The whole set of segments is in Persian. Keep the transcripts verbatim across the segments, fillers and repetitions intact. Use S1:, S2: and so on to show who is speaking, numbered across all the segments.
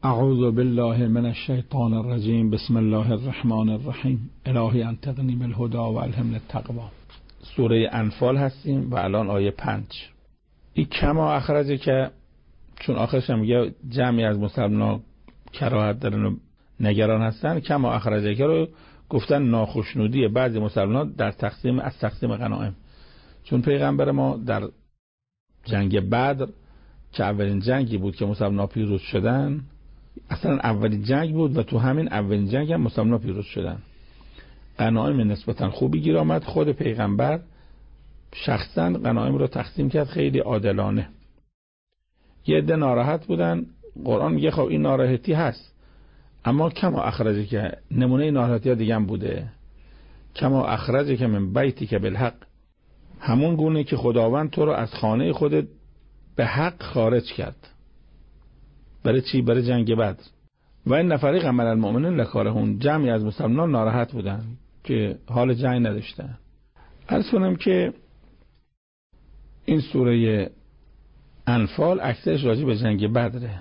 S1: اعوذ بالله من الشیطان الرجیم. بسم الله الرحمن الرحیم. الهی انتقنی بالهدی و الهمنی التقوی. سوره انفال هستیم و الان آیه پنج. این کما اخرجه که چون آخرش هم میگه جمعی از مسلمان کراهت دارن و نگران هستن، کما اخرجه که رو گفتن ناخشنودی بعضی مسلمان در تقسیم از تقسیم غنایم. چون پیغمبر ما در جنگ بدر که اولین جنگی بود که مسلمان پیروز شدن، اصلا اولین جنگ بود و تو همین اولین جنگ هم مسلمان پیروز شدن، غنایم نسبتا خوبی گیر آمد. خود پیغمبر شخصا غنایم رو تقسیم کرد خیلی عادلانه. یه عده ناراحت بودن، قرآن میگه خب این ناراحتی هست، اما کما اخرجه که نمونه ناراحتی ها دیگه هم بوده. کما اخرجه که من بیتی که بالحق، همون گونه که خداوند تو رو از خانه خودت به حق خارج کرد. برای چی؟ برای جنگ بدر. و این نفریق من المؤمنین لکارهون، جمعی از مسلمان ناراحت بودن که حال جنگ نداشتن. عرض کنم که این سوره انفال اکثرش راجع به جنگ بدره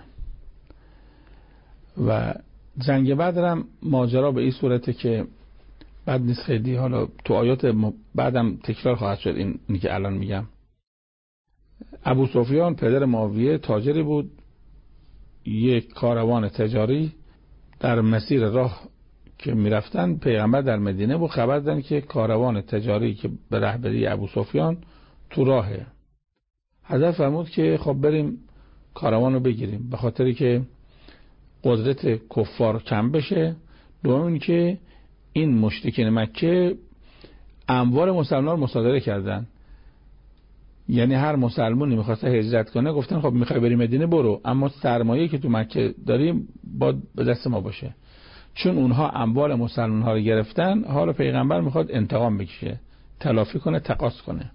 S1: و جنگ بدر هم ماجرا به این صورته که بد نیست خیلی، حالا تو آیات بعدم تکرار خواهد شد این, این که الان میگم. ابو سفیان پدر معاویه تاجری بود. یک کاروان تجاری در مسیر راه که میرفتن، پیغمبر در مدینه بود، خبر دادن که کاروان تجاری که به رهبری ابو سفیان تو راهه. حضرت فرمود که خب بریم کاروان رو بگیریم، به خاطری که قدرت کفار کم بشه، دوم این که این مشرکین مکه اموال مسلمان رو مصادره کردن. یعنی هر مسلمانی میخواسته هجرت کنه گفتن خب میخوای بری مدینه برو، اما سرمایه‌ای که تو مکه داریم باید به دست ما باشه. چون اونها اموال مسلمان ها رو گرفتن، حالا پیغمبر میخواد انتقام بکشه، تلافی کنه، تقاص کنه.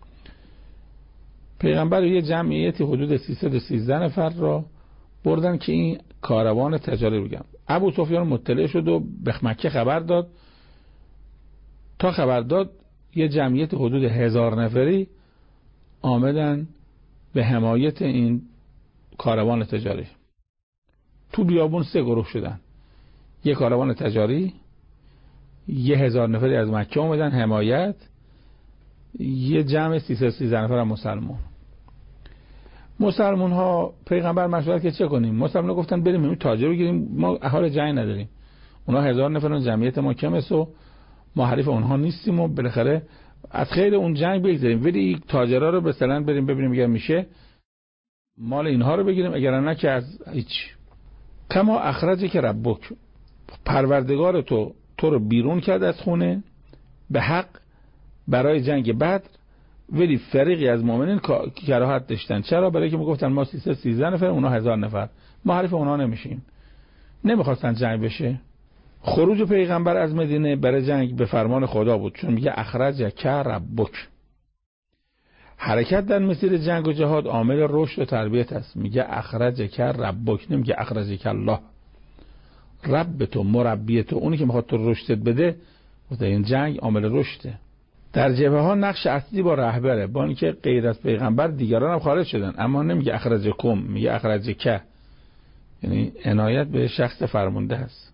S1: پیغمبر یه جمعیتی حدود سیصد و سیزده نفر را بردن که این کاروان تجاری رو بگم. ابو سفیان مطلع شد و به مکه خبر داد. تا خبر داد یه جمعیت حدود هزار نفری آمدن به حمایت این کاروان تجاری. تو بیابون سه گروه شدن. یه کاروان تجاری، یه هزار نفری از مکه آمدن حمایت، یه جمع سیصد و سیزده نفر از مسلمان. مسلمان ها پیغمبر مشورت که چه کنیم؟ مسلمان ها گفتن بریم این تاجر بگیریم، ما اهل جنگ نداریم. اونا هزار نفر، جمعیت ما کم است و ما حریف اونها نیستیم و بالاخره از خیر اون جنگ بگذاریم، ولی تاجرها رو مثلا بریم ببینیم اگر میشه مال اینها رو بگیریم، اگر نه که از هیچ. کما اخرجه که ربک، پروردگار تو تو رو بیرون کرد از خونه به حق برای جنگ بدر، ولی فریقی از مؤمنین کراهت داشتن. چرا؟ برای که میگفتن ما سیصد و سیزده نفر، اونا هزار نفر، ما حریف اونا نمیشیم، نمیخواستن جنگ بشه. خروج پیغمبر از مدینه برای جنگ به فرمان خدا بود، چون میگه اخرج که ربک. حرکت در مسیر جنگ و جهاد عامل رشد و تربیت است. میگه اخرج که ربک، نمیگه اخرج که الله. رب تو، مربی تو، اونی که میخواد تو رشدت بده، در این جنگ عامل رشده. در جبهه ها نقش اصلی با رهبره، با اینکه غیر از پیغمبر دیگران هم خارج شدن، اما نمیگه اخرج کم، میگه اخرج که، یعنی عنایت به شخص فرمانده است.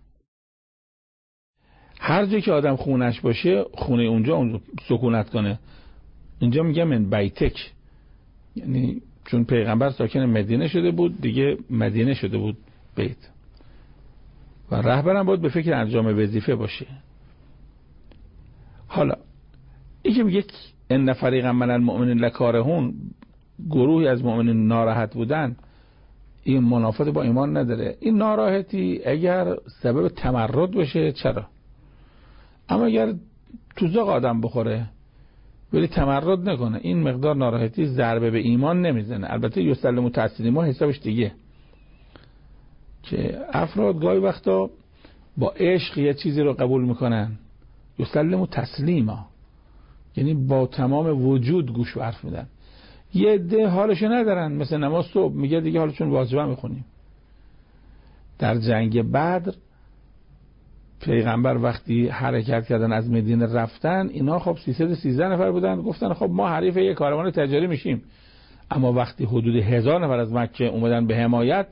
S1: هر جا که آدم خونش باشه، خونه اونجا اونجا سکونت کنه. اینجا میگه من بیتک، یعنی چون پیغمبر ساکن مدینه شده بود، دیگه مدینه شده بود بیت، و رهبرم باید به فکر انجام وظیفه باشه. حالا این که میگه ان فریقا من المؤمنین لکارهون، گروهی از مؤمنین ناراحت بودن، این منافات با ایمان نداره. این ناراحتی اگر سبب تمرد بشه چرا، اما اگر توزاق آدم بخوره ولی تمرد نکنه، این مقدار ناراحتی ضربه به ایمان نمیزنه. البته یسلمو تسلیما حسابش دیگه، که افراد گاهی وقتا با عشق یه چیزی رو قبول میکنن، یسلمو تسلیما، یعنی با تمام وجود گوش و حرف میدن. یه عده حالشو ندارن، مثل نماز صبح میگه دیگه حالشون واجبه میخونیم. در جنگ بدر پیغمبر وقتی حرکت کردن از مدینه رفتن، اینا خب سیصد و سیزده نفر بودن، گفتن خب ما حریف یک کاروان تجاری میشیم. اما وقتی حدود هزار نفر از مکه اومدن به حمایت،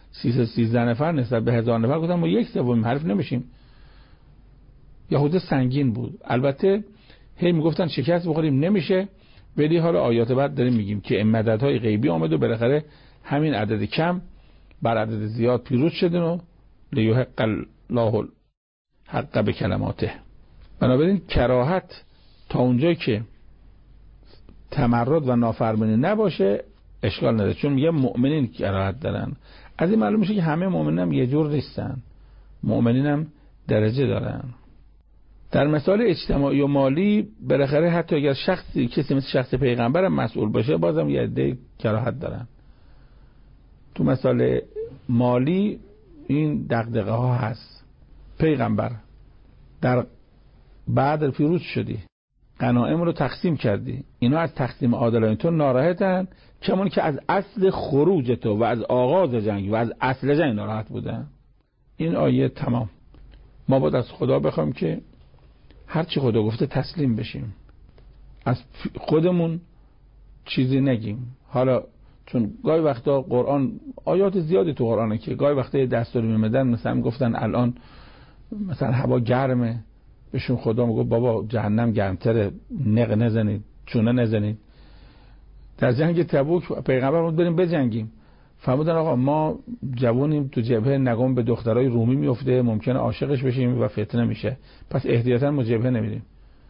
S1: سیصد و سیزده نفر نسبت به هزار نفر گفتن ما یک سوم حریف نمیشیم. یهود سنگین بود. البته هی میگفتن شکست بخوریم نمیشه، ولی حالا آیات بعد داریم میگیم که مددهای غیبی آمد و بالاخره همین عدد کم بر عدد زیاد پیروز شدن و لیحق الله الحق بکلماته. بنابراین کراهت تا اونجایی که تمرد و نافرمانی نباشه اشکال نداره، چون میگه مؤمنین کراهت دارن. از این معلوم میشه که همه مؤمنین هم یه جور نیستن، مؤمنین هم درجه دارن. در مسائل اجتماعی و مالی بالاخره حتی اگر شخصی کسی مثل شخص پیغمبر هم مسئول باشه بازم یه عده کراهت دارن. تو مسائل مالی این دغدغه ها هست. پیغمبر در بعد پیروز شدی، غنایم رو تقسیم کردی، اینا از تقسیم عادلانه تو ناراحتن، کمون که از اصل خروج تو و از آغاز جنگ و از اصل جنگ ناراحت بودن. این آیه تمام. ما باید از خدا بخوایم که هرچی خدا گفته تسلیم بشیم، از خودمون چیزی نگیم. حالا چون گاهی وقتا قرآن آیات زیادی تو قرآنه که گاهی وقتا دستور میمدن، مثلا گفتن الان مثلا هوا گرمه، بهشون خدا میگه بابا جهنم گرمتره، نق نزنید، چونه نزنید. در جنگ تبوک پیغمبر بود بریم بجنگیم، فرمودن آقا ما جوونیم تو جبهه، نگم به دخترای رومی میفته، ممکنه عاشقش بشیم و فتنه میشه، پس احتیاطاً ما جبهه نمیریم.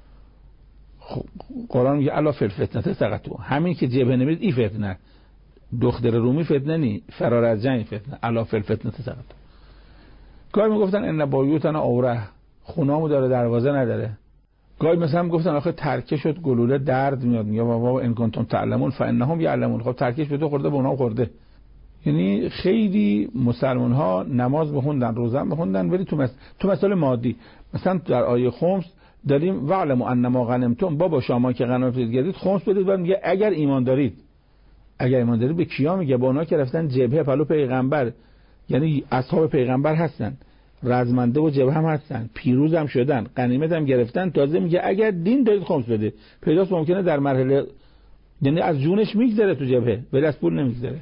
S1: قرآن میگه الا فی الفتنه سقطوا، همین که جبهه نمیرید این فتنه، دختر رومی فتنه نی، فرار از جنگ فتنه، الا فی الفتنه سقطوا. گاهی میگفتن ان بایوتنا اوره، خونه‌مو داره دروازه نداره. گاهی مثلا میگفتن آخه ترکه شد گلوله درد میاد، میگه بابا ان کنتم تعلمون فانهم یعلمون، خب ترکش به تو خورده به اونها خورده. یعنی خیلی مسلمان ها نماز بخوندن، روزه بخوندن، ولی تو مس... تو مسائل مادی مثلا در آیه خمس داریم وعلموا انما غنمتم، بابا شما که غنیمت گردید خمس بدید، بعد میگه اگر ایمان دارید. اگر ایمان دارید به کیا میگه؟ با اونها که رفتن جبهه پلو پیغمبر، یعنی اصحاب پیغمبر هستن، رزمنده و جبهه هم هستن، پیروز هم شدن، غنیمت هم گرفتن. تازه میگه اگر دین دارید خمس بده. پیداست ممکنه در مرحله یعنی از جونش میگذره تو جبهه ولی از پول نمیگذره.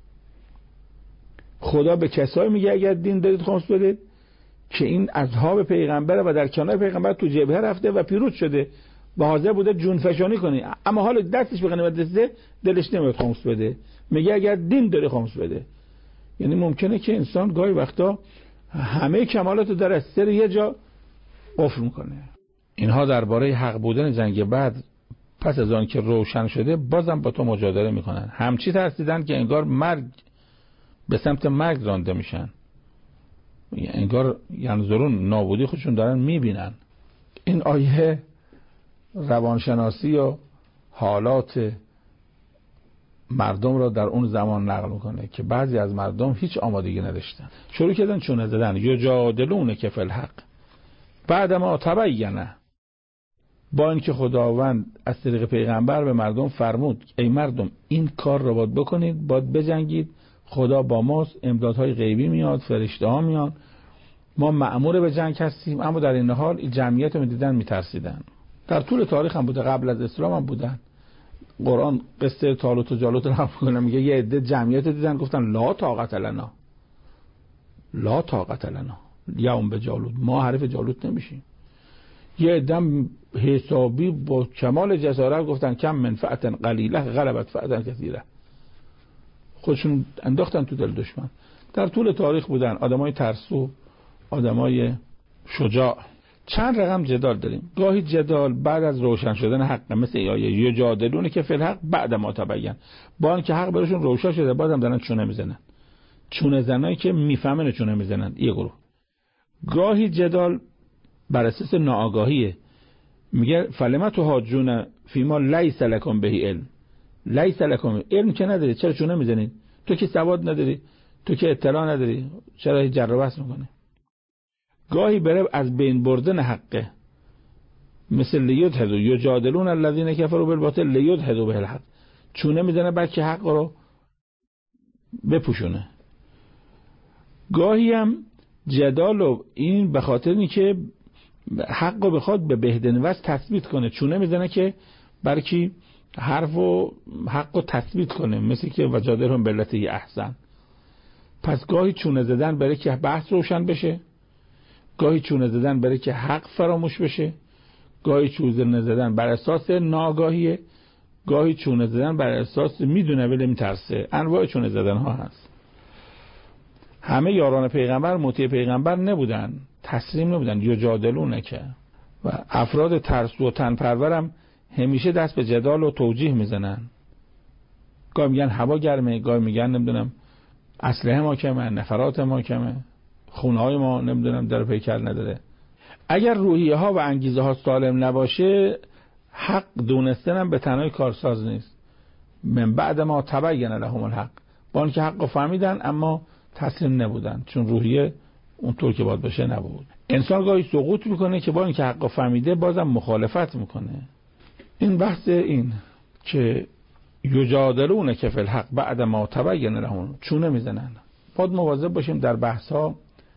S1: خدا به کسایی میگه اگر دین دارید خمس بدید که این اصحاب پیغمبر و در کنار پیغمبر تو جبهه رفته و پیروز شده و حاضر بوده جون فشانی کنه، اما حالا دستش به غنیمت رسیده دلش نمیاد خمس بده، میگه اگر دین داری خمس بده. یعنی ممکنه که انسان گاهی وقتا همه کمالاتو در از سر یه جا قفل میکنه. اینها درباره حق بودن جنگ بعد پس از آن که روشن شده بازم با تو مجادله میکنن، همچی ترسیدن که انگار مرگ به سمت مرگ رانده میشن، انگار ینظرون نابودی خودشون دارن میبینن. این آیه روانشناسی و حالات مردم را در اون زمان نقل میکنه که بعضی از مردم هیچ آمادگی نداشتن، شروع کردن چونه زدن، یجادلون که فی الحق بعد ما تبینه، با اینکه خداوند از طریق پیغمبر به مردم فرمود ای مردم این کار رو باید بکنید، باید بجنگید، خدا با ماست، امدادهای غیبی میاد، فرشته ها میان، ما مأمور به جنگ هستیم، اما در این حال این جمعیت رو میدیدن میترسیدن. در طول تاریخ هم بوده، قبل از اسلام هم بودن. قرآن قصه طالوت و جالوت رو هم میگه، میگه یه عده جمعیت دیدن گفتن لا طاقت لنا، لا طاقت لنا یوم به جالوت، ما حریف جالوت نمیشیم. یه عده حسابی با کمال جسارت گفتن کم من فئة قلیله غلبت فئة کثیره، خودشون انداختن تو دل دشمن. در طول تاریخ بودن آدمای ترسو، آدمای شجاع. چند رقم جدال داریم. گاهی جدال بعد از روشن شدن حق، مثل آیه یجادلون که فی الحق بعد ما تبین، با اینکه حق براشون روشن شده بازم دارن چونه میزنن، چونه زنایی که میفهمن چونه میزنن یه گروه. گاهی جدال بر اساس ناآگاهیه، میگه فلما تحاجون فیما لیس لکم بهی علم، لیس لکم علم که نداری چرا چونه میزنید؟ تو که سواد نداری، تو که اطلاع نداری، چرا جر و بحث میکنی؟ گاهی بره از بین بردن حقه، مثل لیدهدو یجادلون الذین کفروا بالباطل لیدهدوا به الحق، چونه میزنه بلکه حق رو بپوشونه. گاهی هم جدالو این به خاطر اینه که حق رو بخواد به بهدنوست تثبیت کنه، چونه میزنه که برکی حرف و حق رو تثبیت کنه، مثل که وجادلهم بالتی احسن. پس گاهی چونه زدن بره که بحث روشن بشه، گاهی چونه زدن بره که حق فراموش بشه، گاهی چونه زدن بر اساس ناآگاهیه، گاهی چونه زدن بر اساس میدونه ولی میترسه. انواع چونه زدن ها هست. همه یاران پیغمبر مطیع پیغمبر نبودن، تسلیم نبودن، یجادلونه که و افراد ترسو و تنپرورم همیشه دست به جدال و توجیه میزنن. گاهی میگن هوا گرمه، گاهی میگن نمیدونم اسلحه ما کمه، نفرات ما کمه، خونه های ما نمیدونم در پیکر نداره. اگر روحیه ها و انگیزه ها سالم نباشه، حق دونستن هم به تنهایی کارساز نیست. من بعد ما تبین لهم الحق، با اینکه حق رو فهمیدن اما تسلیم نبودن، چون روحیه اونطور که باید باشه نبود. انسان گاهی سقوط میکنه که با اینکه حق رو فهمیده بازم مخالفت میکنه. این بحث این که یجادلون که فی الحق بعد ما تبین لهم، چونه میزنن. باید مواظب باشیم در بحث ها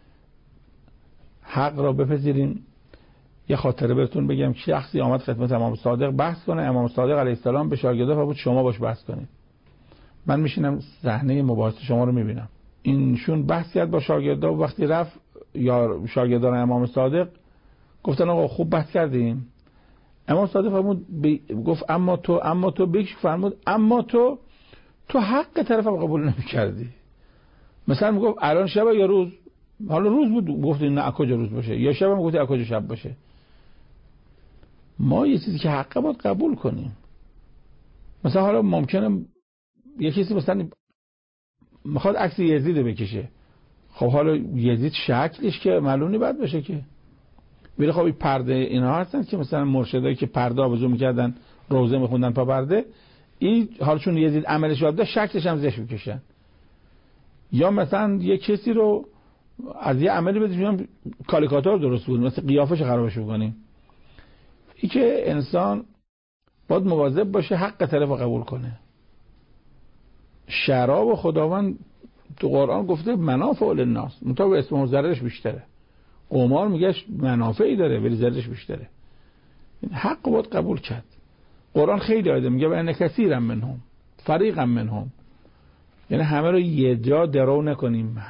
S1: حق را بپذیریم. یه خاطره بهتون بگم، شخصی آمد خدمت امام صادق بحث کنه، امام صادق علیه السلام به شاگردا فرمود شما باش بحث کنید. من میشینم صحنه مباحثه شما رو میبینم. اینشون بحث کرد با شاگردا و وقتی رفت یا شاگردان امام صادق گفتن آقا خوب بحث کردیم. امام صادق فرمود ب... گفت اما تو اما تو بهش فرمود اما تو تو حق طرفم قبول نمی‌کردی. مثلا میگفت الان شب یا روز، حالا روز بود گفت نه کجا روز باشه، یا شب هم گفت کجا شب باشه. ما یه چیزی که حق باید قبول کنیم. مثلا حالا ممکنه یه کسی مثلا میخواد عکس یزید رو بکشه، خب حالا یزید شکلش که معلوم باید باشه که ولی خب این پرده اینا هستن که مثلا مرشدایی که پرده آویزون میکردن روزه میخوندن پا پرده، این حالا چون یزید عملش بوده شکلش هم زشت میکشن. یا مثلا یه کسی رو از یه عملی بدیم کاریکاتور درست بود مثلا قیافش خرابش بکنیم. این که انسان باید مواظب باشه حق طرف رو قبول کنه. شراب و خداوند تو قرآن گفته منافع للناس، منتها به اسم ضررش بیشتره. قمار میگه منافعی داره ولی ضررش بیشتره. این حق باید قبول کرد. قرآن خیلی آیه میگه و ان کثیرا منهم فریقا منهم، یعنی همه رو یه جا درو نکنیم.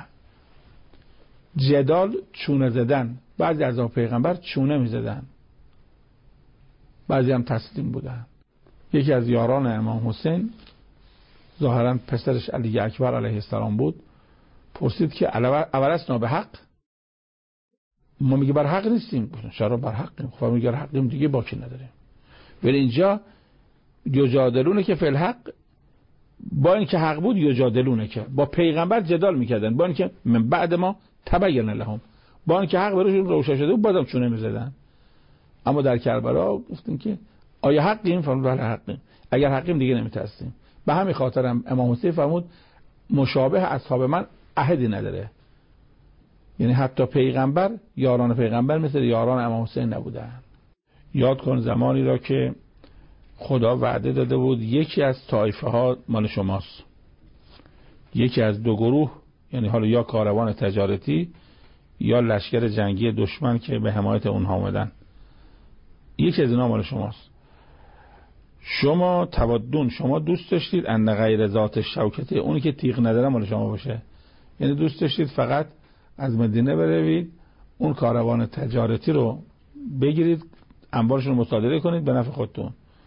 S1: جدال چونه زدن، بعضی از پیغمبر چونه میزدن، بعضی هم تسلیم بودن. یکی از یاران امام حسین ظاهرا پسرش علی اکبر علیه السلام بود، پرسید که اولسنا به حق، ما میگه بر حق نیستیم. چرا بر حقیم؟ خب میگه بر حقیم دیگه باکی نداریم. ولی اینجا یجادلونه که فی الحق، با اینکه حق بود یجادلونه که با پیغمبر جدال میکردن، با اینکه من بعد ما تبین لهم، با اینکه حق براشون روشن شده بود بازم چونه میزدن. اما در کربلا گفتن که آیا حقیم؟ فرمود بله حقیم. اگر حقیم دیگه نمیترسیم. به همین خاطر هم امام حسین فرمود مشابه اصحاب من احدی نداره. یعنی حتی پیغمبر، یاران پیغمبر مثل یاران امام حسین نبودن. یاد کن زمانی را که خدا وعده داده بود یکی از طایفه ها مال شماست، یکی از دو گروه، یعنی حالا یا کاروان تجارتی یا لشکر جنگی دشمن که به حمایت اونها آمدن، یکی از اینا مال شماست. شما تودون، شما دوست داشتید ان غیر ذات شوکته، اونی که تیغ نداره مال شما باشه. یعنی دوست داشتید فقط از مدینه بروید اون کاروان تجارتی رو بگیرید، انبارشون رو مصادره کنید به نفع خودتون.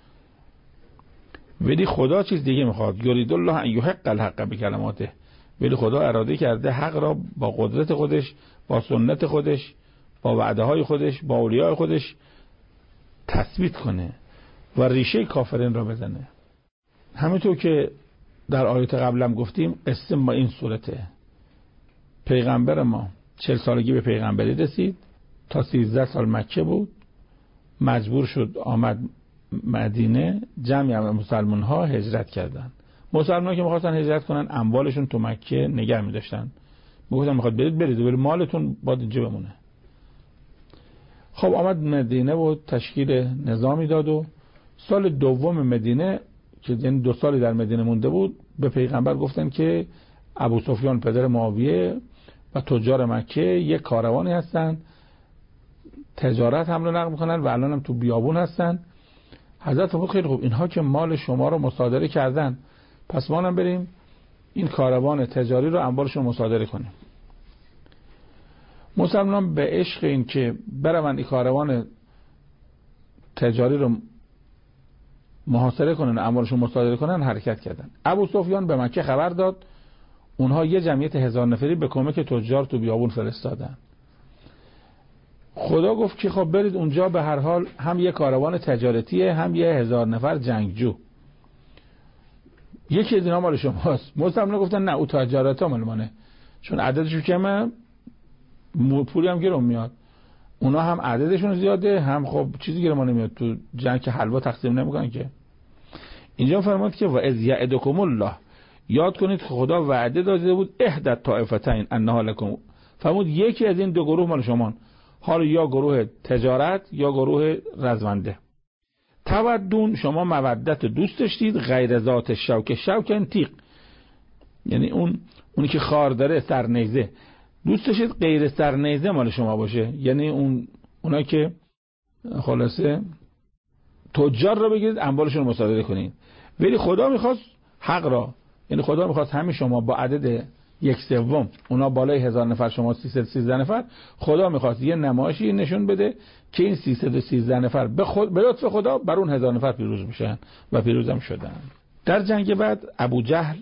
S1: ولی خدا چیز دیگه میخواد. یرید الله ان یحق الحق بکلماته، ولی خدا اراده کرده حق را با قدرت خودش، با سنت خودش، با وعده های خودش، با اولیاء خودش تثبیت کنه و ریشه کافرین را بزنه. همینطور که در آیات قبلم گفتیم قصه با این صورته. پیغمبر ما چهل سالگی به پیغمبری رسید، تا سیزده سال مکه بود، مجبور شد آمد مدینه. جمعی از مسلمان ها هجرت کردن. مسلمان ها که میخواستن هجرت کنن اموالشون تو مکه نگه می‌داشتن، میگفتن میخواد برید برید ولی مالتون باید اینجا بمونه. خب آمد مدینه و تشکیل نظامی داد و سال دوم مدینه که یعنی دو سالی در مدینه مونده بود، به پیغمبر گفتن که ابو سفیان پدر معاویه و تجار مکه یک کاروانی هستن، تجارت حمل و نقل میکنن و الان هم تو بیابون هستن. حضرت فرمود خیلی خوب، اینها که مال شما رو مصادره کردن، پس ما هم بریم این کاروان تجاری رو اموالشون مصادره کنیم. مسلمان به عشق این که برون این کاروان تجاری رو محاصره کنن، اموالشون مصادره کنن، حرکت کردن. ابو سفیان به مکه خبر داد، اونها یه جمعیت هزار نفری به کمک تجار تو بیابون فرستادن. خدا گفت که خب برید اونجا، به هر حال هم یه کاروان تجارتیه، هم یه هزار نفر جنگجو، یکی از اینا مال شماست. مسلمان گفتن نه، او تجارت ها مال منه، چون عددشون کمه، پولی هم گیرم میاد. اونا هم عددشون زیاده، هم خب چیزی گیرم نمیاد، تو جنگ که حلوا تقسیم نمیکنن که. اینجا فرمود که و اذ یعدکم الله، یاد کنید خدا وعده داده بود احدى طائفتین انها لکم، فرمود یکی از این دو گروه مال شما، حالا یا گروه تجارت یا گروه رزمنده. تودون، شما مودت دوست داشتید، غیر ذات شوک، شوک این تیغ، یعنی اون اونی که خار داره، سرنیزه، دوست داشتید غیر سرنیزه مال شما باشه، یعنی اون اونایی که خلاصه تجار رو بگیرید اموالشون رو مصادره کنید. ولی خدا میخواست حق را، یعنی خدا میخواست همه شما با عدد یک سوم، اونا بالای هزار نفر، شما سیصد و سیزده نفر، خدا میخواست یه نمایشی نشون بده که این سیصد و سیزده نفر به خود به لطف خدا بر اون هزار نفر پیروز میشن و پیروزم شدن. در جنگ بعد ابو جهل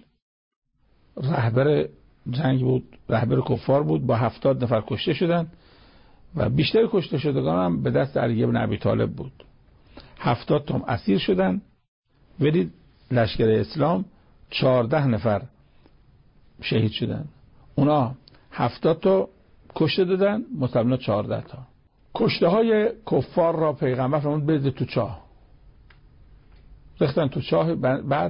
S1: رهبر جنگ بود، رهبر کفار بود، با هفتاد نفر کشته شدن و بیشتر کشته شدگان هم به دست علی بن ابی طالب بود. هفتاد تا اسیر شدن. ولی لشکر اسلام چهارده نفر شهید شدن، اونا هفتاد تا کشته دادن، مسلمان چهارده تا. کشته های کفار را پیغمبر فرمود بریزید تو چاه، ریختن تو چاه بدر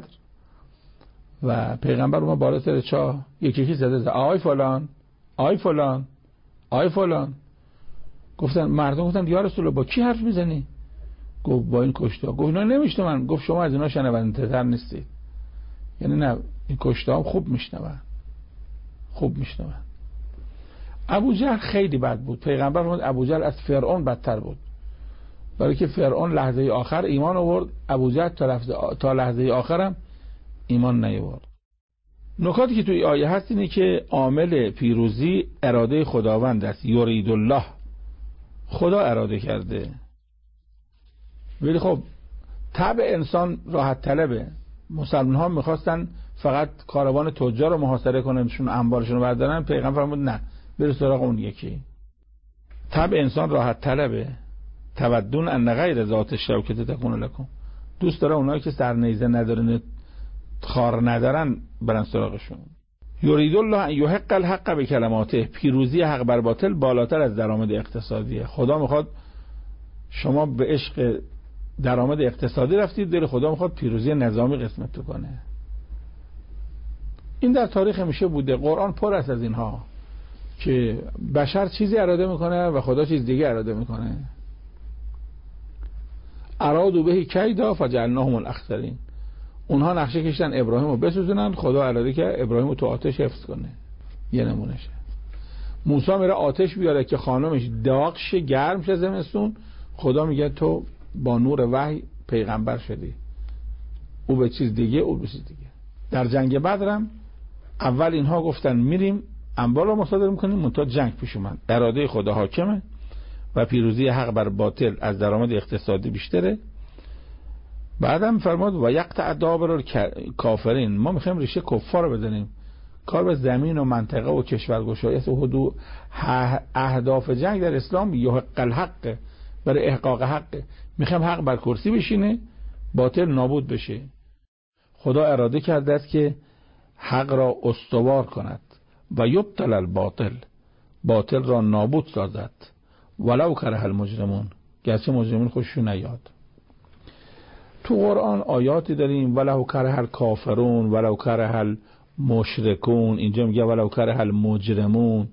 S1: و پیغمبر اومد بالا سر چاه، یکی یکی زده زده آی فلان آی فلان آی فلان. گفتن مردم گفتن یا رسول الله با کی حرف میزنی؟ گفت با این کشته ها. گفت نه نمیشنون. گفت شما از اینا شنونده تر نیستید، یعنی نه، این کشته ها خوب میشنون، خوب میشنون. ابو جهل خیلی بد بود. پیغمبر فرمود ابو جهل از فرعون بدتر بود، برای که فرعون لحظه آخر ایمان آورد، ابو جهل تا لحظه تا لحظه آخرم ایمان نیاورد. نکاتی که توی آیه هست اینه که عامل پیروزی اراده خداوند است. یرید الله، خدا اراده کرده. ولی خب طبع انسان راحت طلبه. مسلمان ها میخواستن فقط کاروان تجار رو محاصره کنن، شون انبارشون رو بردارن. پیغمبر فرمود نه، برو سراغ اون یکی. طبع انسان راحت طلبه. تودون ان غیر ذات الشوکة تکون لکم، دوست داره اونایی که سرنیزه ندارن، خار ندارن، برن سراغشون. یرید الله ان یحق الحق بکلماته، پیروزی حق بر باطل بالاتر از درآمد اقتصادیه. خدا میخواد شما به عشق درآمد اقتصادی رفتید، دل خدا میخواد پیروزی نظامی قسمت کنه. این در تاریخ میشه بوده. قرآن پر است از اینها که بشر چیزی اراده میکنه و خدا چیز دیگه اراده میکنه. ارادوا به کیدا فجعلناهم الاخسرین، اونها نقشه کشیدن ابراهیم رو بسوزونن، خدا اراده که ابراهیم رو تو آتش حفظ کنه. یه نمونهشه. موسی میره آتش بیاره که خانمش داغ شه، گرم شه زمستون، خدا میگه تو با نور وحی پیغمبر شدی. او به چیز دیگه، او به چیز دیگه. در جنگ بدرم اول اینها گفتن میریم انبار رو مصادره میکنیم، منتها جنگ پیش اومد. اراده خدا حاکمه و پیروزی حق بر باطل از درآمد اقتصادی بیشتره. بعدم فرمود و یقطع دابر کافرین، ما میخوایم ریشه کفار رو بزنیم. کار به زمین و منطقه و کشورگشایی است. و حدود اهداف جنگ در اسلام یحق الحق، برای احقاق حق. میخوایم حق بر کرسی بشینه، باطل نابود بشه. خدا اراده کرده است که حق را استوار کند و یبطل الباطل، باطل را نابود سازد. ولو کره المجرمون، گرچه مجرمین خوششون نیاد. تو قرآن آیاتی داریم ولو کره الکافرون ولو کره المشرکون، اینجا میگه ولو کره المجرمون.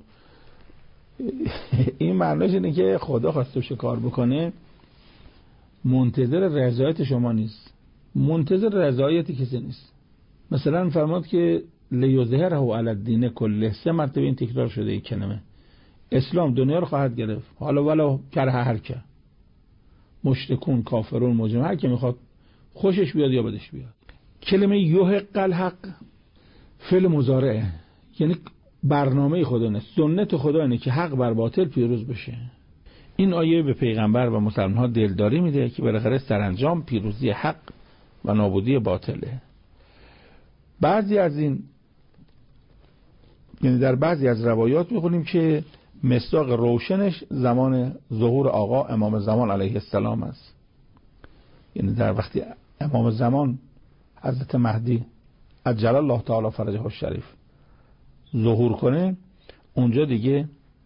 S1: این معنیش اینه که خدا خواسته بشه کار بکنه، منتظر رضایت شما نیست، منتظر رضایت کسی نیست. مثلا فرمود که لیظهره علی الدین کله، سه مرتبه این تکرار شده این کلمه. اسلام دنیا رو خواهد گرفت، حالا ولو کره هر که، مشرکون، کافرون، مجرم، هر که میخواد خوشش بیاد یا بدش بیاد. کلمه یحق الحق فعل مضارعه، یعنی برنامه خدا نه، سنت خدا اینه که حق بر باطل پیروز بشه. این آیه به پیغمبر و مسلمان ها دلداری میده که بالاخره سرانجام پیروزی حق و نابودی باطله. بعضی از این، یعنی در بعضی از روایات میخونیم که مصداق روشنش زمان ظهور آقا امام زمان علیه السلام است. یعنی در وقتی امام زمان حضرت مهدی عجل الله تعالی فرجه الشریف ظهور کنه، اونجا دیگه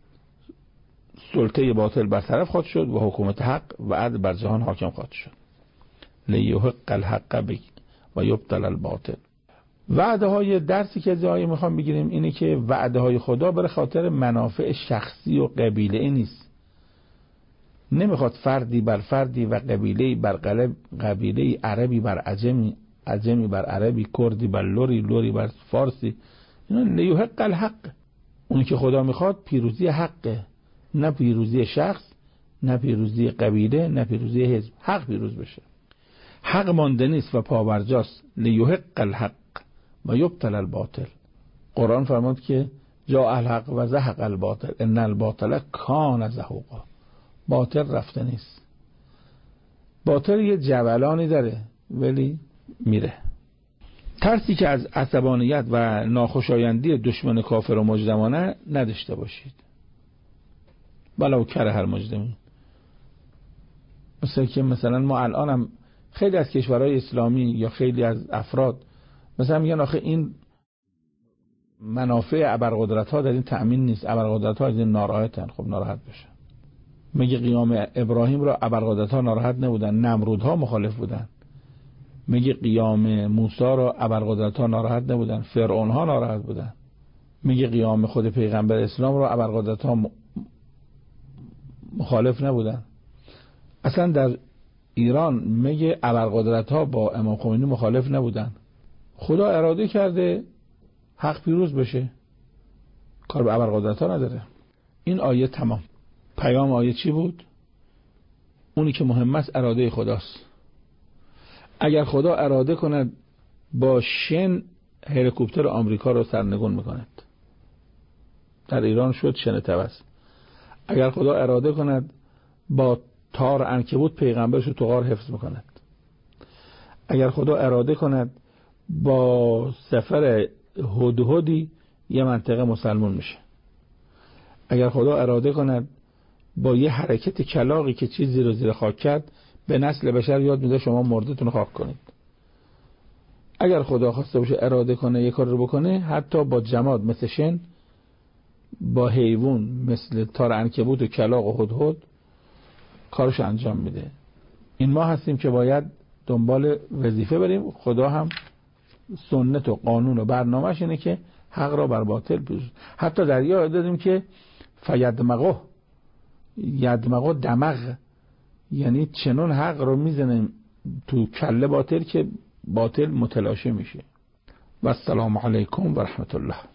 S1: سلطه باطل برطرف خواهد شد و حکومت حق و عدل بر جهان حاکم خواهد شد. لیحق الحق و یبطل الباطل. وعده های درسی که از آیه میخوام بگیریم اینه که وعده های خدا برای خاطر منافع شخصی و قبیله ای نیست. نمیخواد فردی بر فردی و قبیله بر قبیله، عربی بر عجمی، عجمی بر عربی، کردی بر لوری، لوری بر فارسی. اینا لیحق الحق. اونی که خدا میخواد پیروزی حقه، نه پیروزی شخص، نه پیروزی قبیله، نه پیروزی حزب. حق پیروز بشه. حق مانده نیست و پابرجاست. لیحق الحق و یبطل الباطل. قرآن فرمود که جاء الحق و زهق الباطل ان الباطل کان زهوقا. باطل رفته نیست. باطل یه جولانی داره ولی میره. ترسی که از عصبانیت و ناخوشایندی دشمن کافر و مجرمانه نداشته باشید. ولو کره المجرمین. مثلا که مثلا ما الان هم خیلی از کشورهای اسلامی یا خیلی از افراد مثلا میگن آخه این منافع ابرقدرت ها در این تأمین نیست، ابرقدرت ها از این ناراحتن. خب ناراحت بشن. میگه قیام ابراهیم را ابرقدرت ها ناراحت نبودن، نمرود ها مخالف بودن. میگه قیام موسی را ابرقدرت ها ناراحت نبودن، فرعون ها ناراحت بودن. میگه قیام خود پیغمبر اسلام را ابرقدرت ها مخالف نبودن. اصلا در ایران میگه ابرقدرت ها با امام خمینی مخالف نبودن. خدا اراده کرده حق پیروز بشه، کار به ابرقدرت ها نداره. این آیه تمام. پیام آیه چی بود؟ اونی که مهم است اراده خداست. اگر خدا اراده کند با شن هلیکوپتر آمریکا رو سرنگون میکند. در ایران شد شن توس. اگر خدا اراده کند با تار عنکبوت پیغمبرش رو تو غار حفظ میکند. اگر خدا اراده کند با سفر هدهدی یه منطقه مسلمون میشه. اگر خدا اراده کند با یه حرکت کلاغی که چیزی رو زیر خاک کرد به نسل بشر یاد میده شما مردتون رو خاک کنید. اگر خدا خواسته باشه اراده کنه یه کار رو بکنه، حتی با جماد مثل شن، با حیوان مثل تار عنکبوت و کلاغ و هدهد کارش انجام میده. این ما هستیم که باید دنبال وظیفه بریم. خدا هم سنت و قانون و برنامه‌اش اینه که حق را بر باطل پیروز. حتی در یاد دادیم که فیدمغه، یدمغه دمغ، یعنی چنون حق رو میزنیم تو کله باطل که باطل متلاشی میشه. و السلام علیکم و رحمت الله.